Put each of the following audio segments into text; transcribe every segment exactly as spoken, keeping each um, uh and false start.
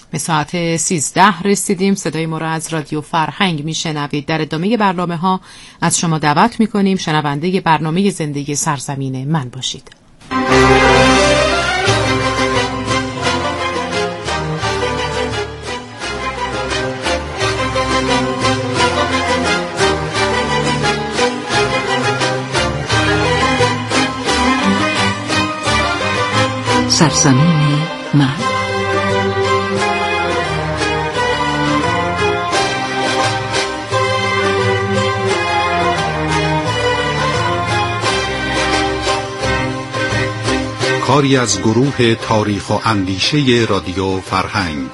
به ساعت سیزده رسیدیم. صدای ما را از رادیو فرهنگ میشنوید. در ادامه برنامه ها از شما دعوت میکنیم شنونده برنامه زندگی سرزمین من باشید. سرزمین من. کاری از گروه تاریخ و اندیشه رادیو فرهنگ.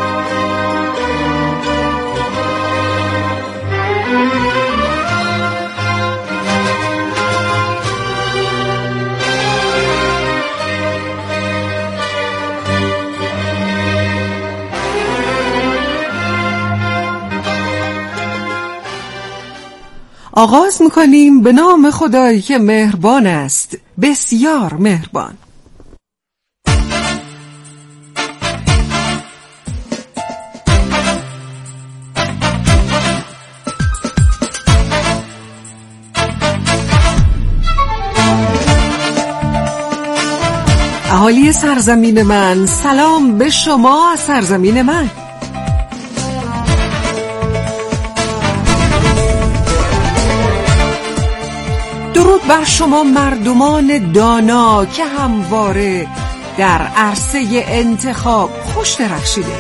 آغاز می‌کنیم به نام خدایی که مهربان است، بسیار مهربان. اهالی سرزمین من، سلام به شما از سرزمین من. درود بر شما مردمان دانا که همواره در عرصه انتخاب خوش درخشیده.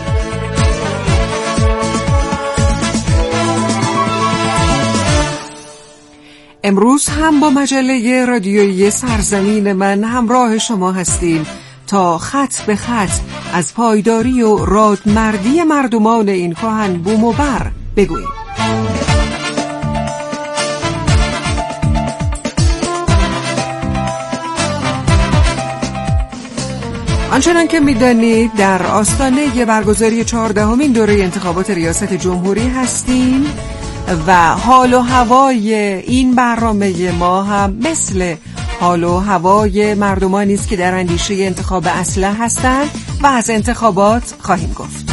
امروز هم با مجله رادیویی سرزمین من همراه شما هستیم تا خط به خط از پایداری و رادمردی مردمان این کهن بوم و بر بگوییم. آنچنان که می‌دانید در آستانه برگزاری چهاردهمین دوره انتخابات ریاست جمهوری هستیم و حال و هوای این برنامه ما هم مثل حال و هوای مردمانی است که در اندیشه انتخاب اسلحه هستند و از انتخابات خواهیم گفت.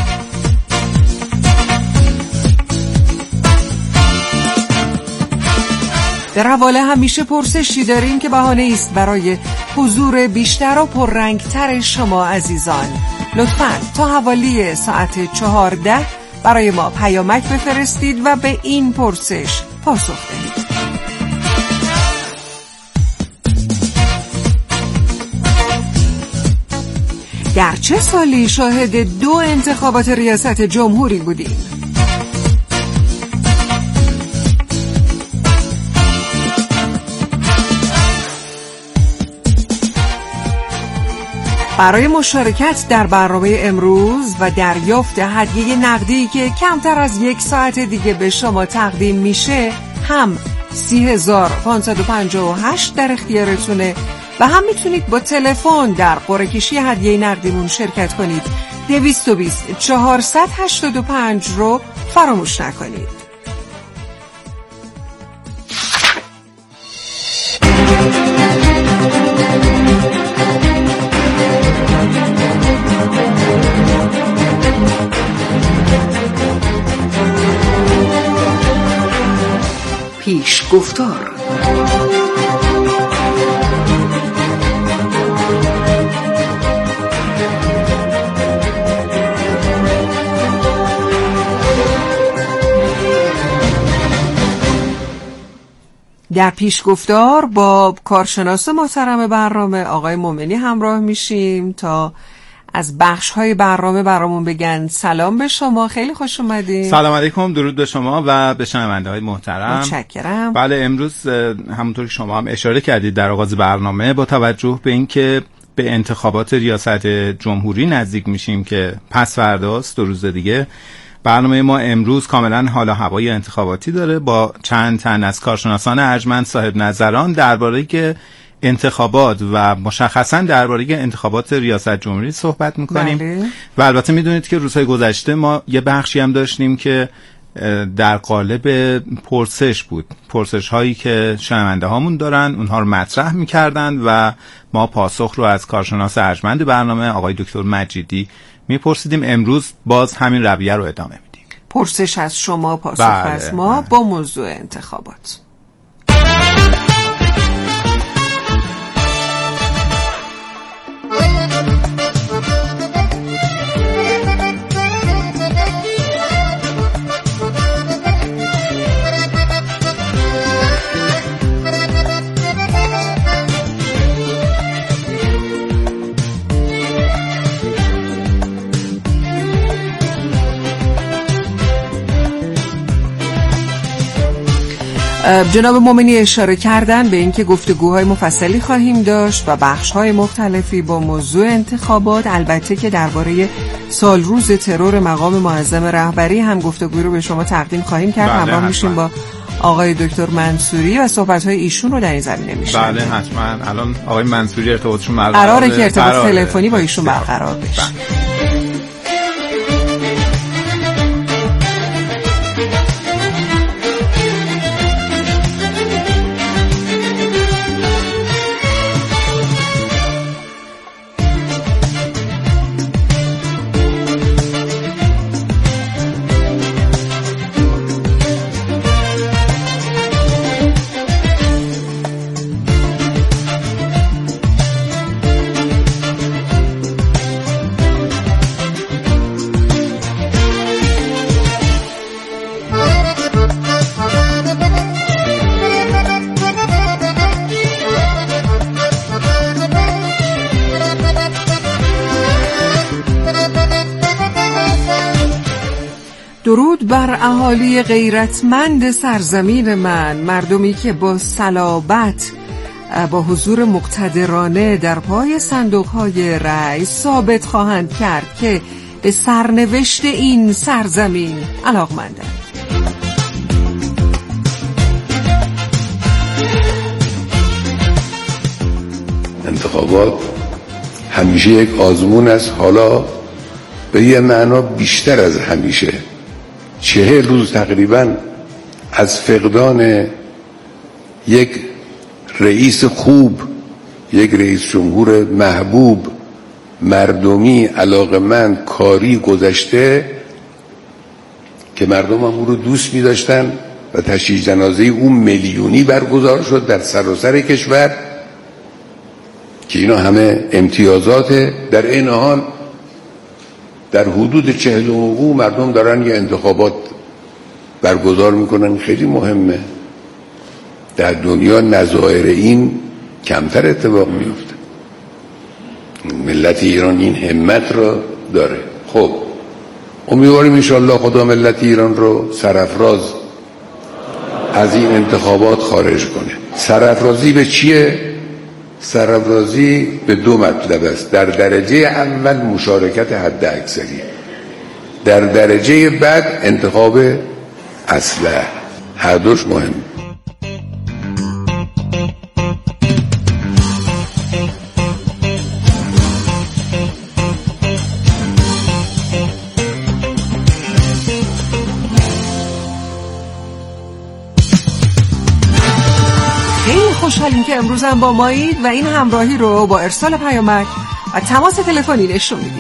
در حواله همیشه پرسشی داریم که بهانه است برای حضور بیشتر و پررنگتر شما عزیزان. لطفاً تا حوالی ساعت چهارده برای ما پیامک بفرستید و به این پرسش پاسخ دهید. در چه سالی شاهد دو انتخابات ریاست جمهوری بودیم؟ برای مشارکت در برنامه امروز و دریافت هدیه نقدی که کمتر از یک ساعت دیگه به شما تقدیم میشه هم سی هزار و پانصد و پنجاه و هشت در اختیارتونه و هم میتونید با تلفن در قرعه کشی هدیه نقدیمون شرکت کنید. دویست و بیست چهارصد و هشتاد و پنج رو فراموش نکنید. پیش گفتار. در پیش گفتار با کارشناس محترم برنامه آقای مومنی همراه میشیم تا از بخش‌های برنامه برامون بگن. سلام به شما، خیلی خوش اومدین. سلام علیکم، درود به شما و به شنونده‌های محترم. متشکرم. بله، امروز همونطور که شما هم اشاره کردید در آغاز برنامه با توجه به اینکه به انتخابات ریاست جمهوری نزدیک میشیم که پس فرداست، دو روز دیگه، برنامه ما امروز کاملا حال و هوای انتخاباتی داره با چند تن از کارشناسان ارجمند صاحب نظران درباره که انتخابات و مشخصا درباره انتخابات ریاست جمهوری صحبت میکنیم. بله. و البته میدونید که روزهای گذشته ما یه بخشی هم داشتیم که در قالب پرسش بود، پرسش هایی که شنونده هامون دارن اونها رو مطرح میکردن و ما پاسخ رو از کارشناس ارجمند برنامه آقای دکتر مجیدی میپرسیدیم. امروز باز همین رویه رو ادامه میدیم. پرسش از شما، پاسخ بله، از ما بله. با موضوع انتخابات. جناب مومنی اشاره کردن به اینکه گفتگوهای مفصلی خواهیم داشت و بخش‌های مختلفی با موضوع انتخابات، البته که درباره سال روز ترور مقام معظم رهبری هم گفتگوی رو به شما تقدیم خواهیم کرد. همراه میشیم با آقای دکتر منصوری و صحبت‌های ایشون رو در این زمینه میشیم. بله حتما. الان آقای منصوری ارتباطشون برقراره. قراره که ارتباط تلفنی با ایشون برقرار بشه. درود بر اهالی غیرتمند سرزمین من، مردمی که با صلابت با حضور مقتدرانه در پای صندوق‌های رأی ثابت خواهند کرد که به سرنوشت این سرزمین علاقمندند. انتخابات همیشه یک آزمون است، حالا به یه معنا بیشتر از همیشه. چهل روز تقریبا از فقدان یک رئیس خوب، یک رئیس جمهور محبوب، مردمی، علاقمند، کاری گذشته که مردم هم او رو دوست می داشتن و تشییع جنازه اون میلیونی برگزار شد در سراسر کشور که اینا همه امتیازات. در این حال در حدود چهل حقوق مردم دارن یه انتخابات برگزار میکنن، خیلی مهمه. در دنیا نظایر این کمتر اتفاق میفته. ملت ایران این همت رو داره. خب امیدواریم انشالله خدا ملت ایران رو سرافراز از این انتخابات خارج کنه. سرافرازی به چیه؟ سرافرازی به دو مطلب است. در درجه اول مشارکت حد اکثری، در درجه بعد انتخاب اصلح. هر دوش مهم. خوشحالیم که امروز هم با مایید و این همراهی رو با ارسال پیامک و تماس تلفنی نشون میدید.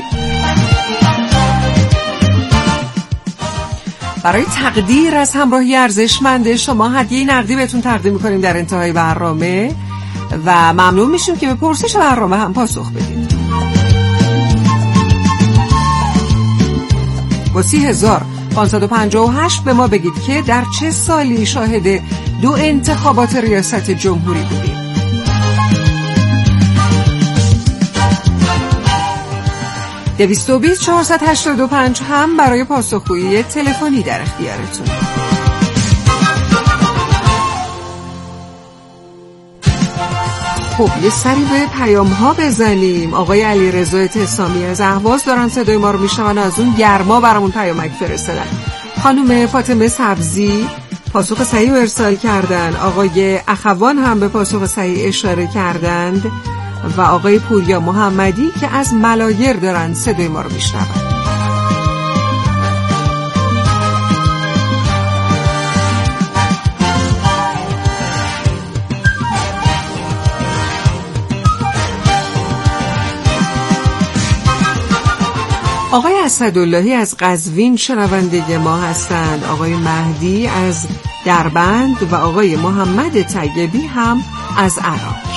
برای تقدیر از همراهی ارزشمند شما هدیه نقدی بهتون تقدیم میکنیم در انتهای برنامه و ممنون میشیم که به پرسش برنامه هم پاسخ بدید. با سی هزار پانصد و پنجاه و هشت به ما بگید که در چه سالی شاهد دو انتخابات ریاست جمهوری بودید. دویست و بیست چهارصد و هشتاد و پنج هم برای پاسخگویی تلفنی در اختیارتون. خب یه سری به پیام ها بزنیم. آقای علیرضا اعتصامی از اهواز دارن صدای ما رو میشنون، از اون گرما برامون پیامک فرستادن. خانم فاطمه سبزی پاسخ صحیح ارسال کردن، آقای اخوان هم به پاسخ صحیح اشاره کردند و آقای پوریا محمدی که از ملایر دارن صدای ما رو میشنون. آقای اسداللهی از قزوین شنونده ما هستند، آقای مهدی از دربند و آقای محمد طیبی هم از عراق.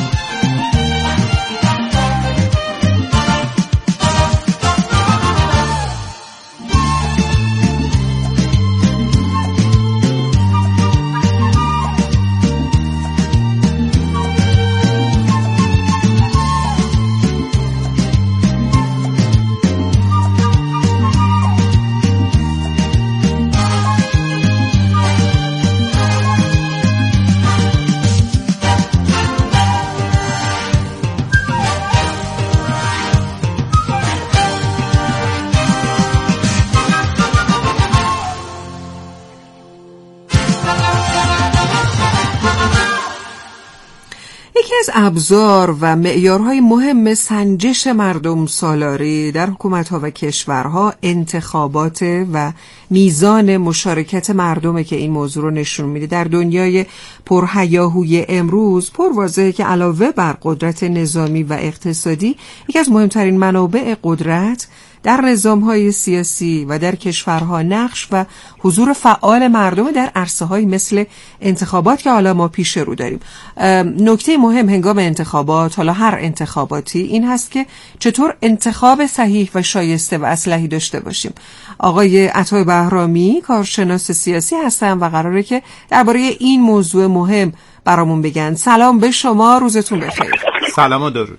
ابزار و معیارهای مهم سنجش مردم سالاری در حکومت‌ها و کشورها انتخابات و میزان مشارکت مردمه که این موضوع رو نشون میده. در دنیای پرهیاهوی امروز پرواضحه که علاوه بر قدرت نظامی و اقتصادی، یکی از مهمترین منابع قدرت در نظام‌های سیاسی و در کشورها نقش و حضور فعال مردم در عرصه‌های مثل انتخابات که حالا ما پیش رو داریم. نکته مهم هنگام انتخابات، حالا هر انتخاباتی، این هست که چطور انتخاب صحیح و شایسته و اصلحی داشته باشیم. آقای عطای بهرامی کارشناس سیاسی هستن و قراره که درباره این موضوع مهم برامون بگن. سلام به شما، روزتون بخیر. سلام و درود.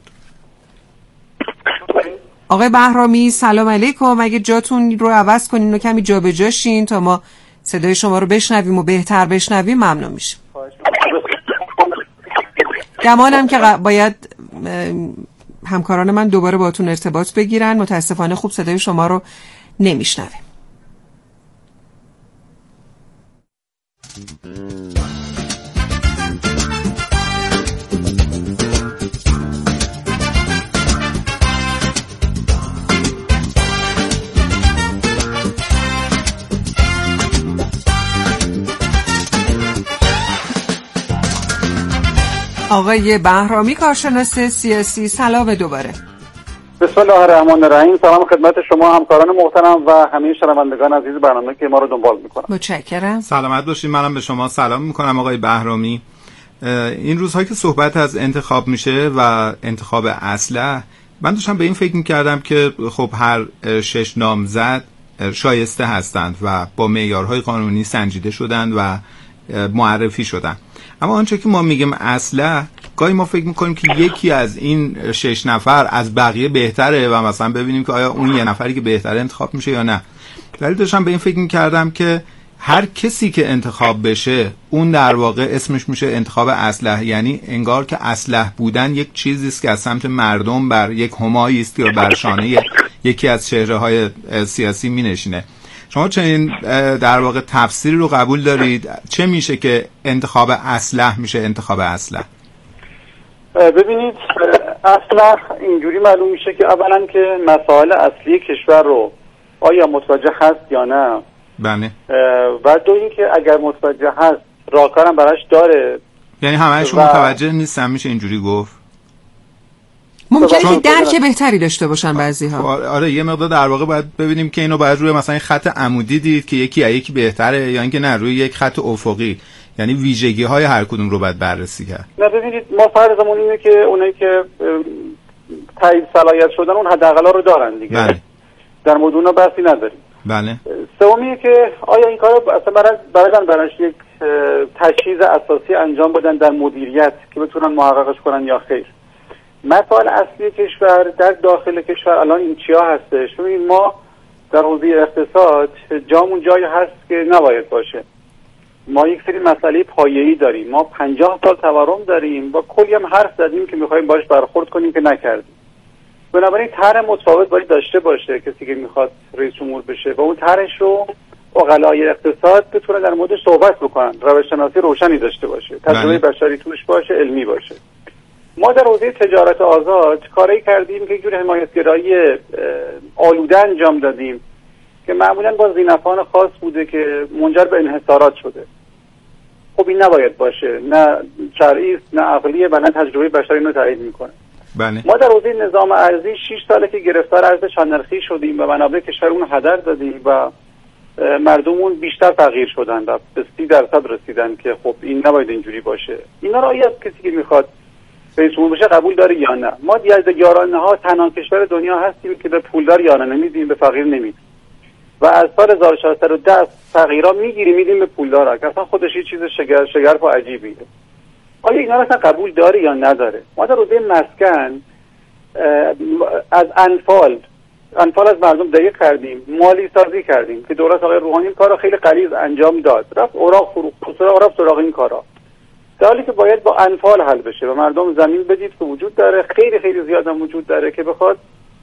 آقای بهرامی سلام علیکم. اگه جاتون رو عوض کنین و کمی جا به جا شین تا ما صدای شما رو بشنویم و بهتر بشنویم ممنون میشیم. گمانم که باید همکاران من دوباره باهاتون ارتباط بگیرن، متاسفانه خوب صدای شما رو نمیشنویم. آقای بهرامی کارشناس سیاسی، سلام دوباره. بسم الله الرحمن الرحیم. سلام خدمت شما همکاران محترم و همه شنوندگان عزیز برنامه که ما رو دنبال میکنن. متشکرم. سلامت باشید. منم به شما سلام میکنم آقای بهرامی. این روزها که صحبت از انتخاب میشه و انتخاب اسلح، من داشتم به این فکر میکردم که خب هر شش نامزد شایسته هستند و با معیارهای قانونی سنجیده شدند و معرفی شدند. اما آنچه که ما میگیم اسلح، گاهی ما فکر میکنیم که یکی از این شش نفر از بقیه بهتره و مثلا ببینیم که آیا اون یه نفری که بهتره انتخاب میشه یا نه. ولی داشتم به این فکر میکردم که هر کسی که انتخاب بشه اون در واقع اسمش میشه انتخاب اسلح، یعنی انگار که اسلح بودن یک چیزی است که از سمت مردم بر یک همایی است که بر شانه یکی از چهره‌های سیاسی مینشینه. شما چنین در واقع تفسیری رو قبول دارید؟ چه میشه که انتخاب اسلح میشه انتخاب اسلح؟ ببینید، اسلح اینجوری معلوم میشه که اولا که مسائل اصلی کشور رو آیا متوجه هست یا نه. بله. و دو اینکه اگر متوجه هست راهکارم براش داره. یعنی همه‌شون و... متوجه نیستن، میشه اینجوری گفت؟ ممکنه که درک بهتری داشته باشن بعضی‌ها. آره، یه مقدار در واقع باید ببینیم که اینو باید روی مثلا خط عمودی دید که یکی یکی بهتره یا اینکه نه روی یک خط افقی، یعنی ویژگی‌های هر کدوم رو باید بررسی کرد. نه ببینید، ما فرضمون اینه که اونایی که تایید صلاحیت شدن اون حداقل‌ها رو دارن دیگه. بله. در مورد اونها بحثی نداریم. بله. سومیه که آیا این کارو اصلا برای برای براش یک تجهیز اساسی انجام بدن در مدیریت که بتونن محققش کنن یا خیر. مسائل اصلی کشور در داخل کشور الان این چیا هستش؟ ببینید، ما در حوزه اقتصاد جامون جایی هست که نباید باشه. ما یک سری مسئله پایه‌ای داریم. ما پنجاه سال تورم داریم و کلی هم حرف زدیم که می‌خوایم باش برخورد کنیم که نکردیم. بنابراین طرح متفاوت باید داشته باشه کسی که میخواد رئیس جمهور بشه و اون طرحش رو عقلای اقتصاد بتونه در موردش صحبت بکنن، روش‌شناسی روشنی داشته باشه، تجربه بشری توش باشه، علمی باشه. ما در حوزه تجارت آزاد کاری کردیم که یک جور حمایتگرایی آلوده انجام دادیم که معمولا با زینفان خاص بوده که منجر به انحصارات شده. خب این نباید باشه، نه شرعی است، نه عقلیه و نه تجربه بشری اینو تایید میکنه. بله. ما در حوزه نظام ارزی شش ساله که گرفتار ارز چند نرخی شدیم و منابع کشور اون هدر دادیم و مردمون بیشتر فقیر شدن و به سی درصد رسیدن که خب این نباید اینجوری باشه. اینا رو آیا کسی که میخواد رئیس جمهور بشه قبول داره یا نه؟ ما از یارانه ها تنها کشور دنیا هستیم که به پولدار یارانه میدیم، به فقیر نمیدیم. و از سال هزار و چهارصد و ده فقیرا میگیریم میدیم به پولدارا که اصلا خودش یه چیز شگر شگرف و عجیبیه. آیا اینا رو اصلا قبول داره یا نداره؟ ما در حوزه مسکن از انفال انفال از مردم دریغ کردیم، مالی سازی کردیم که دولت آقای روحانی این کارو خیلی غلیظ انجام داد، رفت اوراق فروخت، رفت سراغ این کارا، در حالی که باید با انفال حل بشه و مردم زمین بدید که وجود داره، خیلی خیلی زیاد هم وجود داره که بخواد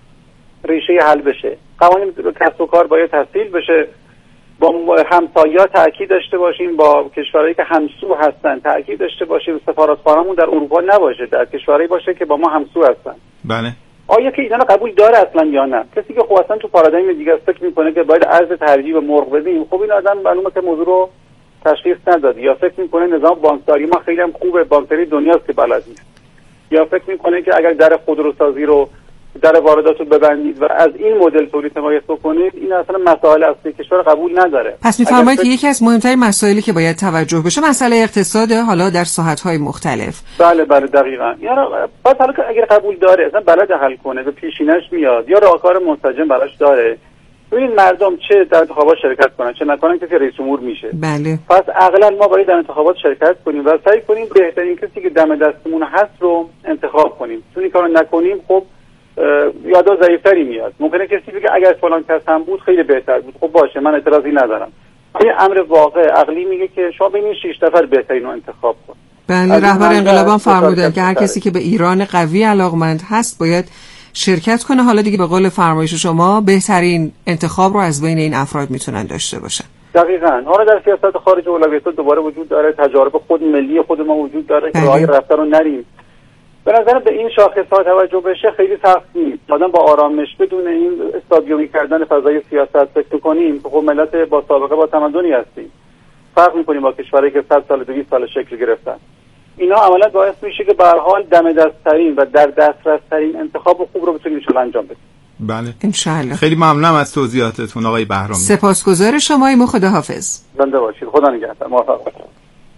ریشه حل بشه. قوانین کسب و کار باید تسهیل بشه، با همسایه‌ها تأکید داشته باشیم، با کشورهایی که همسو هستن تأکید داشته باشیم، سفارتخانه‌مون در اروپا نباشه، در کشورهایی باشه که با ما همسو هستن. بله. آیا که اینا قبول داره اصلا یا نه؟ کسی که خب اصلا تو پارادایم دیگه فکر میکنه که باید ارز ترجیح به مرغ بدیم، خب این آدم معلومه که موضوع رو تشخیص نداد، یا فکر میکنه نظام بانکداری ما خیلی هم خوبه، بانکداری دنیاست که بلد نیست، یا فکر میکنه که اگر در خودروسازی رو در واردات رو ببندید و از این مدل تولید حمایت بکنید، این اصلا مسائل اصلی کشور قبول نداره. پس می‌فرمایید که یکی از مهمترین مسائلی که باید توجه بشه مسئله اقتصاد، حالا در ساحت‌های مختلف. بله بله دقیقاً. یعنی بعد حالا که اگر قبول داره اصلا بلد حل کنه، به پیشینش میاد یا راهکار منسجم براش داره، ببینید مردم چه در انتخابات شرکت کنن چه نکنن کسی رئیس جمهور میشه. بله. پس عقلاً ما باید در انتخابات شرکت کنیم و سعی کنیم بهترین کسی که دم دستمون هست رو انتخاب کنیم. چون این کارو نکنیم خب یادا ضعیف‌تری میاد. ممکنه کسی بگه اگر فلان کس هم بود خیلی بهتر بود. خب باشه من اعتراضی ندارم. این امر واقع عقلی میگه که شما بین این شش نفر بهترین رو انتخاب کن. بله رهبر انقلابم فرمودن که هر کسی که به ایران قوی علاقمند هست باید شرکت کنه. حالا دیگه به قول فرمایش شما بهترین انتخاب رو از بین این افراد میتونن داشته باشن. دقیقاً. حالا در سیاست خارج اولویت‌ها دوباره وجود داره، تجارب خود ملی خود ما وجود داره که راهی رفتن رو نریم. به نظر به این شاخص‌ها توجه بشه خیلی سخت نیست. آدم با آرامش بدون این استادیومی کردن فضای سیاست فکر کنیم که خب ملت با سابقه با تمدنی هستیم. فرق می‌کنیم با کشورهایی که صد سال دویست سال شکل گرفتن. اینا عملاً باعث میشه که به هر حال دم دست‌ترین و در دسترس‌ترین انتخاب خوب رو بتونیم ان انجام بدیم. بله. ان شاءالله. خیلی ممنونم از توضیحاتتون آقای بهرامی. سپاسگزار شماییم. خداحافظ. زنده باشید. خدا نگهدار. موفق باشید.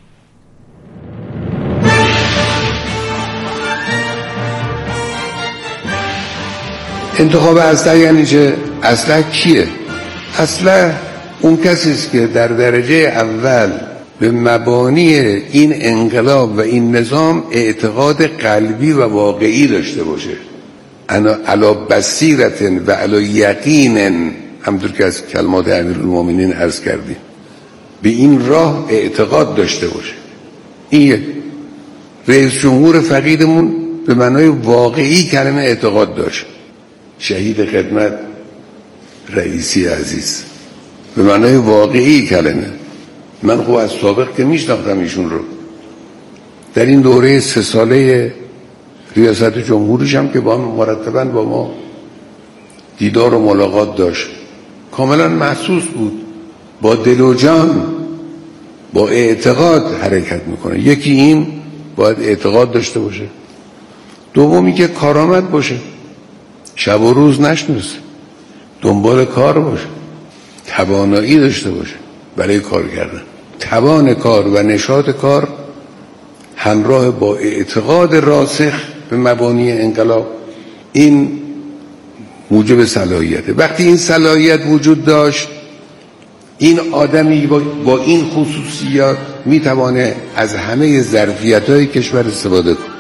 انتخاب اسلحه یعنی چه؟ اسلحه کیه؟ اسلحه اون کسی است که در درجه اول به مبانی این انقلاب و این نظام اعتقاد قلبی و واقعی داشته باشه. انا علی بصیرت و علی یقین، همونطور که از کلمات امیرالمومنین عرض کردیم، به این راه اعتقاد داشته باشه. این رئیس جمهور فقیدمون به معنای واقعی کلمه اعتقاد داشت. شهید خدمت رئیسی عزیز به معنای واقعی کلمه. من خب از سابق که میشناختم ایشون رو، در این دوره سه ساله ریاست جمهوریش هم که با مرتباً با ما دیدار و ملاقات داشت، کاملا محسوس بود با دل و جان با اعتقاد حرکت میکنه. یکی این باید اعتقاد داشته باشه، دومی که کارآمد باشه، شب و روز نشناسه، دنبال کار باشه، توانایی داشته باشه برای کار کردن. توان کار و نشاط کار همراه با اعتقاد راسخ به مبانی انقلاب، این موجب صلاحیته. وقتی این صلاحیت وجود داشت، این آدمی با, با این خصوصیات میتوانه از همه ظرفیت‌های کشور استفاده کنه.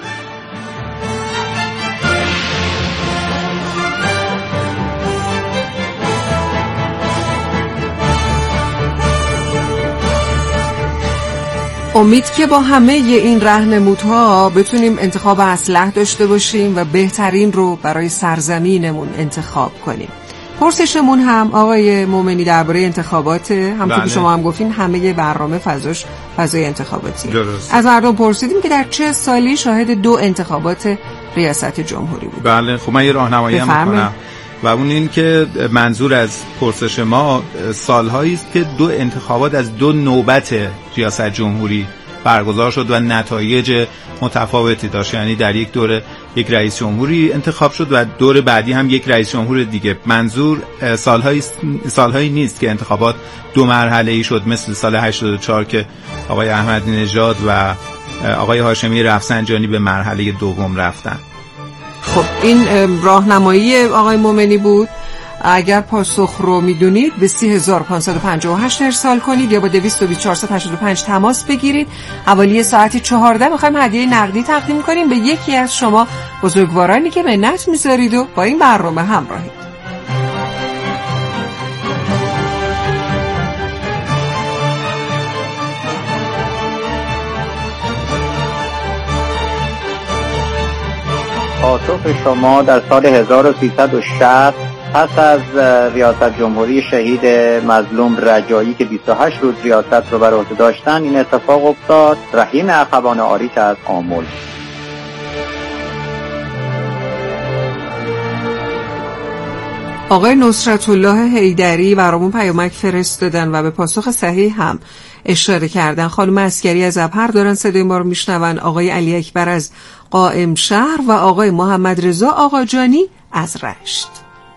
امید که با همه این راهنمودها بتونیم انتخاب اسلحه داشته باشیم و بهترین رو برای سرزمینمون انتخاب کنیم. پرسشمون هم آقای مومنی درباره انتخابات، همونطور که شما هم گفتین همه برنامه فضاش فضای انتخاباتی. درست. از مردم پرسیدیم که در چه سالی شاهد دو انتخابات ریاست جمهوری بود. بله خب من یه راهنمایی هم می‌کنم و اون این که منظور از پرسش ما سالهایی است که دو انتخابات از دو نوبت ریاست جمهوری برگزار شد و نتایج متفاوتی داشت. یعنی در یک دوره یک رئیس جمهوری انتخاب شد و دور بعدی هم یک رئیس جمهور دیگه. منظور سالهایی سالهایی نیست که انتخابات دو مرحله‌ای شد مثل سال هشتاد و چهار که آقای احمدی نژاد و آقای هاشمی رفسنجانی به مرحله دوم رفتن. خب این راهنمایی آقای مومنی بود. اگر پاسخ رو میدونید به سی هزار و پانصد و پنجاه و هشت ارسال کنید یا با دویست و بیست چهارصد و هشتاد و پنج تماس بگیرید. حوالی ساعت چهارده میخوایم هدیه نقدی تقدیم کنیم به یکی از شما بزرگوارانی که منت میذارید و با این برنامه همراهید. پاسخ شما در سال هزار و سیصد و شصت پس از ریاست جمهوری شهید مظلوم رجایی که بیست و هشت روز ریاست رو بر عهده داشتن این اتفاق افتاد. رحیم اخوان آریت از آمل. آقای نصرت الله حیدری برامون پیامک فرستادن و به پاسخ صحیح هم اشاره کردن. خانم عسکری از ابهر دارن صدای ما رو میشنون، آقای علی اکبر از قائم شهر و آقای محمد رضا آقاجانی از رشت.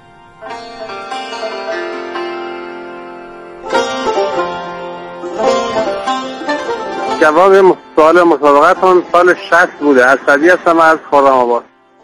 جواب سوال مسابقتون سال شصت بوده. از صدی هستم از خرم‌آباد.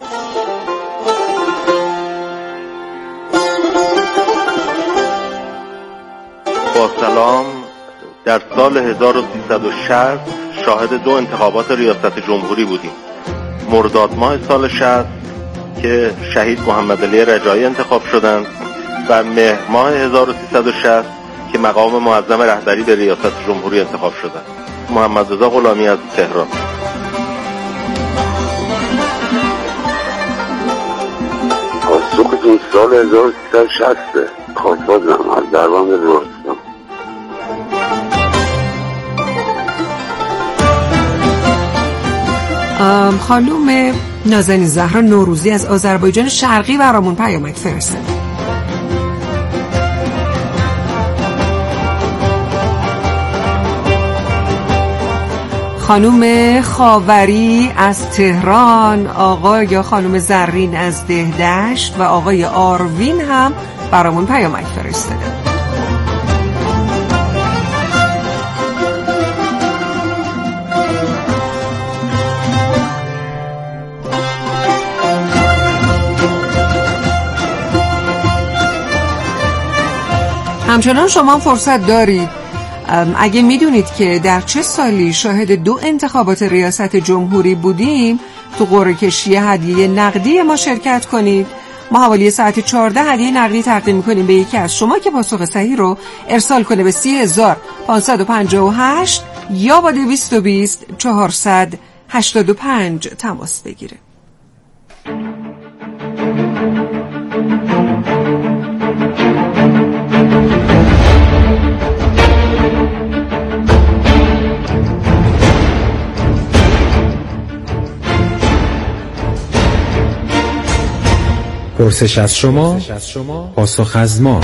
با سلام، در سال هزار و سیصد و شصت شاهد دو انتخابات ریاست جمهوری بودیم. مرداد ماه سال شصت که شهید محمد علی رجایی انتخاب شدند و مهر ماه هزار و سیصد و شصت که مقام معظم رهبری به ریاست جمهوری انتخاب شدند. محمد رضا غلامی از تهران. پاسختون سال هزار و سیصد و شصت خواستم از دربان رستم. خانم نازنین زهرا نوروزی از آذربایجان شرقی برامون پیامک فرستاد. خانم خاوری از تهران، آقا یا خانم زرین از دهدشت و آقای آروین هم برامون پیامک فرستادن. همچنان شما فرصت دارید اگه میدونید که در چه سالی شاهد دو انتخابات ریاست جمهوری بودیم تو قرعه کشی هدیه نقدی ما شرکت کنید. ما حوالی ساعت چهارده هدیه نقدی تقدیم میکنیم به یکی از شما که پاسخ صحیح رو ارسال کنه به سی هزار و پانصد و پنجاه و هشت یا با دویست و بیست چهارصد و هشتاد و پنج تماس بگیره. پرسش از شما، پاسخ از ما.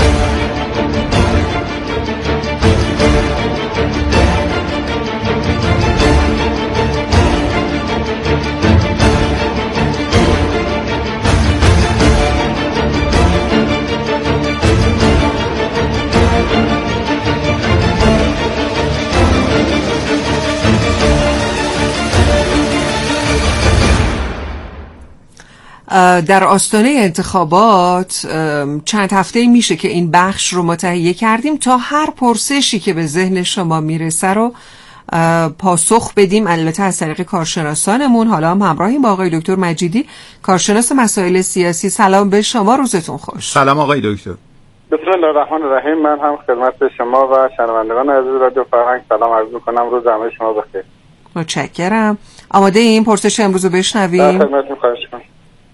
در آستانه انتخابات چند هفته میشه که این بخش رو ما تهیه کردیم تا هر پرسشی که به ذهن شما میرسه رو پاسخ بدیم، البته از طریق کارشناسانمون. حالا هم همراهیم با آقای دکتر مجیدی، کارشناس مسائل سیاسی. سلام به شما، روزتون خوش. سلام آقای دکتر. بسم الله الرحمن الرحیم. من هم خدمت شما و شنوندگان عزیز رادیو فرهنگ سلام عرض می‌کنم. روز همه شما بخیر. متشکرم. آماده این پرسش امروز رو بشنویم؟ در خدمتتون، خواهش می‌کنم.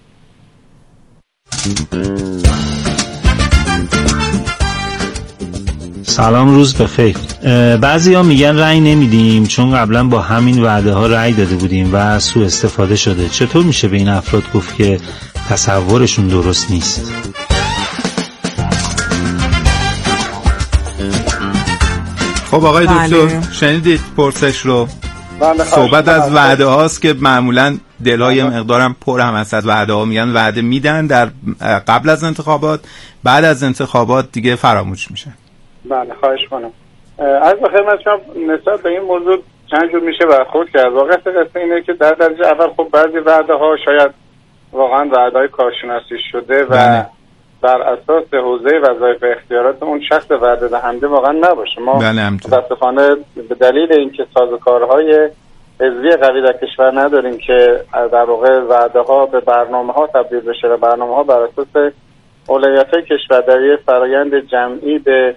سلام، روز بخیر. بعضی ها میگن رأی نمیدیم چون قبلا با همین وعده ها رأی داده بودیم و سوء استفاده شده. چطور میشه به این افراد گفت که تصورشون درست نیست؟ خب آقای دکتر شنیدید پرسش رو؟ صحبت از وعده هاست که معمولا دلهای مقدارم پر هم هست از وعده ها. میگن وعده میدن در قبل از انتخابات، بعد از انتخابات دیگه فراموش میشه. بله خواهش کنم. از خدمت شما نسبت به این موضوع چند جور میشه برخورد کرد. واقعیت قصه اینه که در درجه اول خب بعضی وعده ها شاید واقعا وعده های کارشناسی شده و بله. بر اساس حوزه وظایف و اختیارات اون شخص وعده دهنده واقعا نباشه. ما متاسفانه به دلیل اینکه سازوکارهای حزبی قوی در کشور نداریم که در واقع وعده ها به برنامه ها تبدیل بشه و برنامه ها بر اساس اولویت های کشور در یک فرایند جمعی به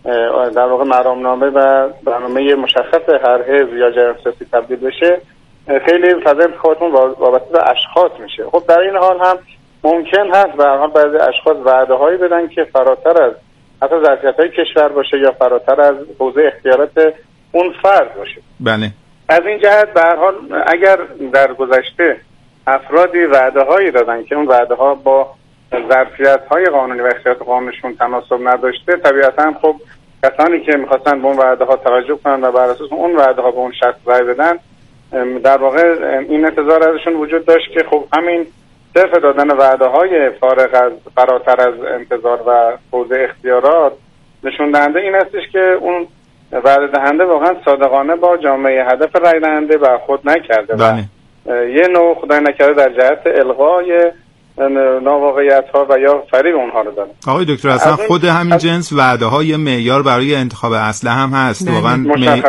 در واقع مرامنامه و برنامه مشخص هر حزب یا جریان سیاسی تبدیل بشه، خیلی فضای انتخاباتمون وابسته به اشخاص میشه. خب در این حال هم ممکن هست به هر حال بعضی اشخاص وعده هایی بدن که فراتر از حتی ظرفیت های کشور باشه یا فراتر از حوزه اختیارات اون فرد باشه. بله. از این جهت به هر حال اگر در گذشته افرادی وعده هایی دادن که اون وعده ها با ظرفیت های قانونی و اختیارات قانونیشون تناسب نداشته، طبیعتا خب کسانی که میخواستن به اون وعده ها توجه کنن و بر اساس اون وعده ها به اون شخص رای بدن، در واقع این انتظار ازشون وجود داشت که خب همین صرف دادن وعده های فارغ از فراتر از انتظار و حوزه اختیارات نشون دهنده این هستش که اون وعده دهنده واقعا صادقانه با جامعه هدف رای دهنده برخورد نکرده بله. و یه نوع خدای نکرده در جهت الغای ناواقعیت ها و یا فریب اونها رو داره. آقای دکتر اصلا خود همین جنس وعده های معیار برای انتخاب اسلحه هم هست. واقعا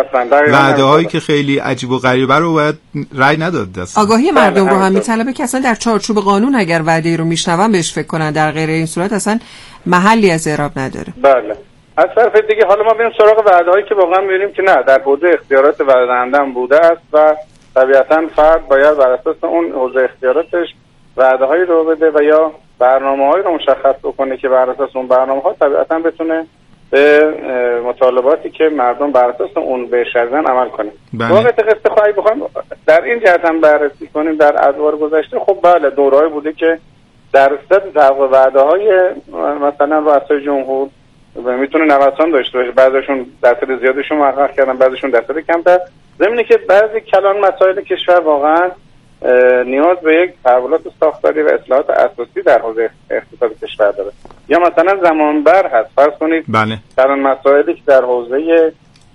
وعده هایی که خیلی عجیب و غریبه رو باید رأی نداد دست. آگاهی مردم رو هم میطلبه که اصلا در چارچوب قانون اگر وعده رو میشنون بهش فکر کنن، در غیر این صورت اصلا محلی از اعراب نداره. بله. از طرف دیگه حالا ما بریم سراغ وعده هایی که واقعا می‌بینیم که نه در حوزه اختیارات وعده دهنده هم بوده است و طبیعتاً فرد باید بر اساس اون حوزه اختیاراتش وعده هایی رو بده و یا برنامه هایی رو مشخص بکنه که بر اساس اون برنامه ها طبیعتاً بتونه به مطالباتی که مردم بر اساس اون بهش رسیدن عمل کنه. واقعیت قصه خواهی بخوام در این جهت هم بررسی کنیم. در ادوار گذشته خب بله دوره‌ای بوده که درصد تحقق وعده های مثلا رؤسای جمهور میتونه نوسان داشته باشه، بعضیشون درصد زیادشون محقق کردن، بعضیشون درصد کمتر، ضمن که بعضی کلان مسائل کشور واقعا نیاز به یک تحولات ساختاری و اصلاحات اساسی در حوزه اقتصاد کشور داره. یا مثلا زمانبر هست، فرض کنید بله. کلان مسائلی که در حوزه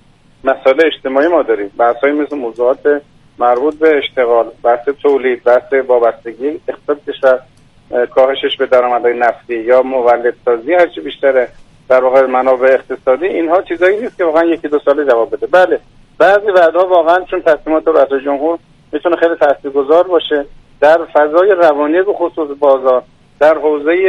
مسائل اجتماعی ما داریم، بحث‌های مثل موضوعات مربوط به اشتغال، بحث تولید، بحث وابستگی اقتصاد کشور، کاهشش به درآمدهای نفتی یا مولدسازی هرچی بیشتره در واقع منابع اقتصادی، اینها چیزایی نیست که واقعا یکی دو ساله جواب بده. بله بعضی وعده‌ها واقعا چون تصمیمات رئیس جمهور میتونه خیلی تاثیرگذار باشه در فضای روانی به خصوص بازار، در حوزه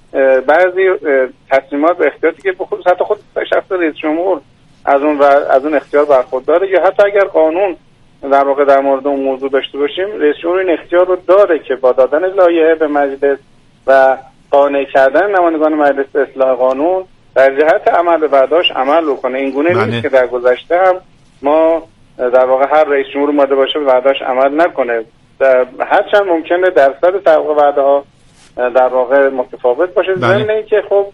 بعضی تصمیمات و اختیاراتی که به خصوص حتی خود شخص رئیس جمهور از اون و از اون اختیار برخورداره، یا حتی اگر قانون در واقع در مورد اون موضوع داشته باشیم، رئیس جمهور این اختیار رو داره که با دادن لایحه به مجلس و قانع کردن نمایندگان مجلس اصلاح قانون در جهت عمل به وعده‌اش عمل بکنه. این گونه بله. نیست که در گذشته هم ما در واقع هر رئیس جمهور اومده باشه به وعده‌اش عمل نکنه. هرچند ممکنه درصد تحقق وعده‌ها در واقع متفاوت باشه، ضمن اینکه خب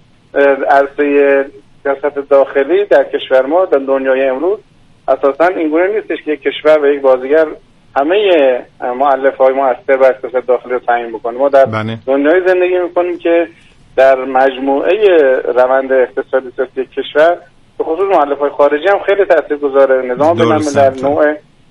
عرصه سیاست داخلی در کشور ما در دنیای امروز اساساً این گونه نیستش که یک کشور و یک بازیگر همه مؤلفه‌های مؤثر بر اقتصاد داخلی رو تعیین بکنه. ما در بله. دنیای زندگی می‌کنیم که در مجموعه روند اقتصادی سیاسی کشور به خصوص مؤلفه‌های خارجی هم خیلی تاثیرگذاره. نظام بین‌الملل، نوع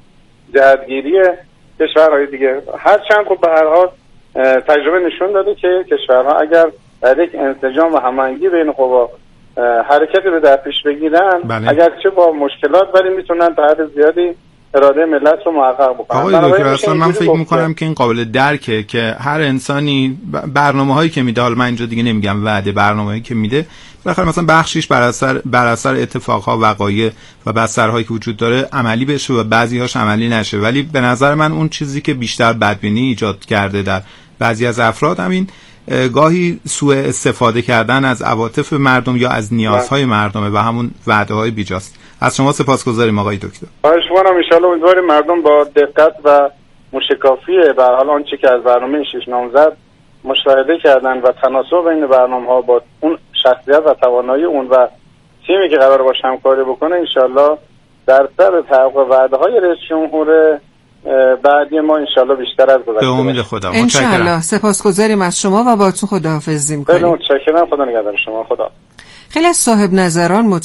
جهتگیری کشورهای دیگه، هرچند خب به هر حال تجربه نشون داده که کشورها اگر در یک انسجام و هماهنگی بین قوا حرکتی رو در پیش بگیرن، بله. اگر چه با مشکلات ولی میتونن تا حد زیادی اراده ملت رو محقق بکنن. آقای دکتر اصلا من فکر میکنم که این قابل درکه که هر انسانی برنامه هایی که میده، حالا من اینجا دیگه نمیگم وعده، برنامه هایی که میده بالاخره مثلا بخشیش بر اثر بر اثر اتفاقها، وقایع و بسترهایی که وجود داره عملی بشه و بعضی هاش عملی نشه، ولی به نظر من اون چیزی که بیشتر بدبینی ایجاد کرده در بعضی از افراد همین گاهی سوء استفاده کردن از عواطف مردم یا از نیازهای مردمه و همون وعده‌های بیجاست. از شما سپاسگزاریم آقای دکتر. خواهش می‌کنم. ان شاءالله امیدواریم مردم با دقت و موشکافی به هر حال آنچه که از برنامه شش نامزد مشاهده کردن و تناسب بین برنامه‌ها با اون شخصیت و توانایی اون و تیمی که قرار باشه همکاری بکنه، ان شاءالله در سر تحقق وعده های رئیس جمهور بعدی ما انشالله بیشتر از گذشته. به امید خدا. انشالله. سپاسگزاریم از شما و باهاتون خداحافظی می‌کنیم. خیلی متشکرم. خدا نگهدار شما. خدا. خیلی از صاحب نظران